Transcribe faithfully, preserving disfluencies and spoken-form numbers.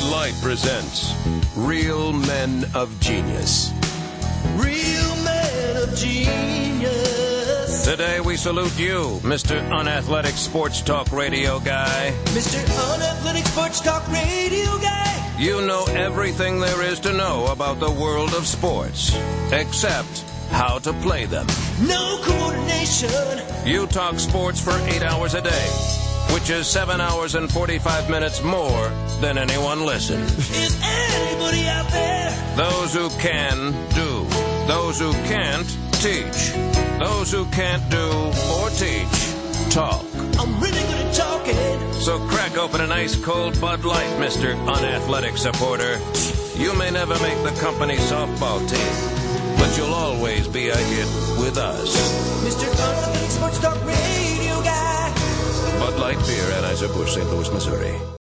Light presents Real Men of Genius. Real Men of Genius. Today we salute you, Mister Unathletic Sports Talk Radio Guy. Mister Unathletic Sports Talk Radio Guy. You know everything there is to know about the world of sports, except how to play them. No coordination. You talk sports for eight hours a day, which is seven hours and forty-five minutes more than anyone listens. Is anybody out there? Those who can, do. Those who can't, teach. Those who can't do or teach, talk. I'm really good at talking. So crack open an ice-cold Bud Light, Mister Unathletic supporter. You may never make the company softball team, but you'll always be a hit with us. Mister Unathletic Sports Talk Radio Guy. Bud Light Beer, Anheuser-Busch, Saint Louis, Missouri.